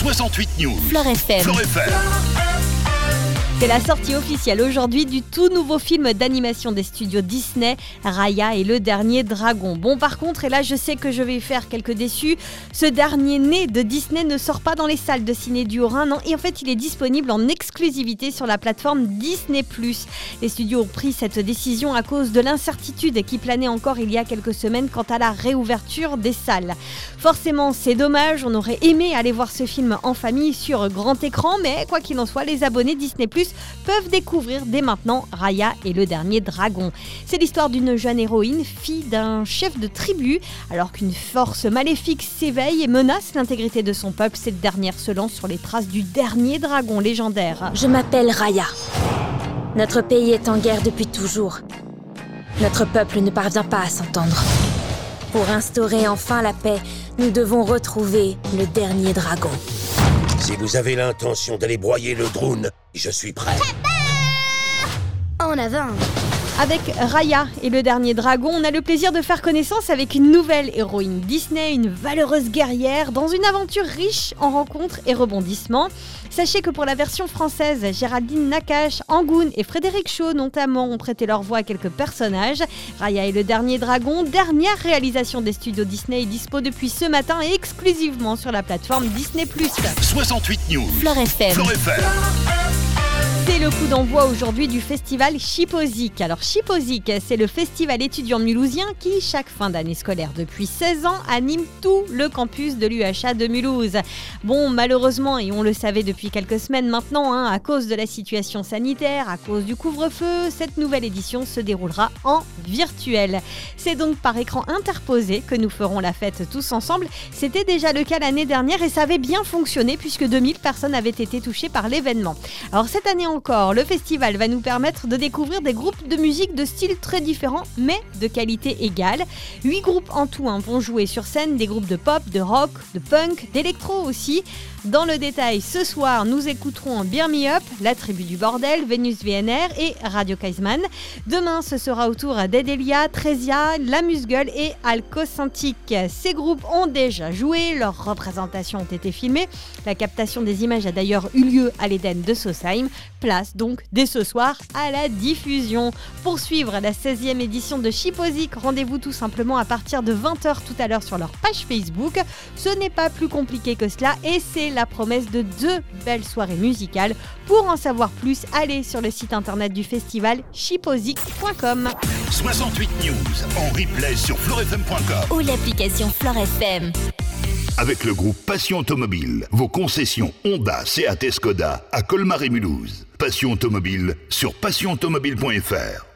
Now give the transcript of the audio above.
68 News. Fleur FM. Fleur FM. C'est la sortie officielle aujourd'hui du tout nouveau film d'animation des studios Disney, Raya et le dernier dragon. Bon, par contre, et là je sais que je vais faire quelques déçus, ce dernier né de Disney ne sort pas dans les salles de ciné du Haut-Rhin, non, et en fait il est disponible en exclusivité sur la plateforme Disney+. Les studios ont pris cette décision à cause de l'incertitude qui planait encore il y a quelques semaines quant à la réouverture des salles. Forcément, c'est dommage, on aurait aimé aller voir ce film en famille sur grand écran, mais quoi qu'il en soit, les abonnés Disney+ peuvent découvrir dès maintenant Raya et le dernier dragon. C'est l'histoire d'une jeune héroïne, fille d'un chef de tribu. Alors qu'une force maléfique s'éveille et menace l'intégrité de son peuple, cette dernière se lance sur les traces du dernier dragon légendaire. Je m'appelle Raya. Notre pays est en guerre depuis toujours. Notre peuple ne parvient pas à s'entendre. Pour instaurer enfin la paix, nous devons retrouver le dernier dragon. Si vous avez l'intention d'aller broyer le Droun, je suis prêt. En avant. Avec Raya et le dernier dragon, on a le plaisir de faire connaissance avec une nouvelle héroïne Disney, une valeureuse guerrière, dans une aventure riche en rencontres et rebondissements. Sachez que pour la version française, Géraldine Nakache, Angoune et Frédéric Shaw notamment ont prêté leur voix à quelques personnages. Raya et le dernier dragon, dernière réalisation des studios Disney, est dispo depuis ce matin et exclusivement sur la plateforme Disney+. 68 News. Fleur FM. Fleur FM. C'est le coup d'envoi aujourd'hui du festival Chipozik. Alors Chipozik, c'est le festival étudiant mulhousien qui, chaque fin d'année scolaire depuis 16 ans, anime tout le campus de l'UHA de Mulhouse. Bon, malheureusement, et on le savait depuis quelques semaines maintenant, à cause de la situation sanitaire, à cause du couvre-feu, cette nouvelle édition se déroulera en virtuel. C'est donc par écran interposé que nous ferons la fête tous ensemble. C'était déjà le cas l'année dernière et ça avait bien fonctionné puisque 2000 personnes avaient été touchées par l'événement. Alors cette année encore, le festival va nous permettre de découvrir des groupes de musique de styles très différents mais de qualité égale. 8 groupes en tout vont jouer sur scène, des groupes de pop, de rock, de punk, d'électro aussi. Dans le détail, ce soir, nous écouterons Bear Me Up, La Tribu du Bordel, Vénus VNR et Radio Kaisman. Demain, ce sera au tour d'Edelia, Trésia, La Musgueule et Alcocintique. Ces groupes ont déjà joué, leurs représentations ont été filmées. La captation des images a d'ailleurs eu lieu à l'Éden de Sausheim. Place donc dès ce soir à la diffusion. Pour suivre la 16e édition de Chipozik, rendez-vous tout simplement à partir de 20h tout à l'heure sur leur page Facebook. Ce n'est pas plus compliqué que cela et c'est la promesse de 2 belles soirées musicales. Pour en savoir plus, allez sur le site internet du festival chipozik.com. 68 News en replay sur fleurfm.com ou l'application Fleur FM. avec le groupe Passion Automobile. Vos concessions Honda, Seat et Skoda à Colmar et Mulhouse. Passion Automobile sur passionautomobile.fr.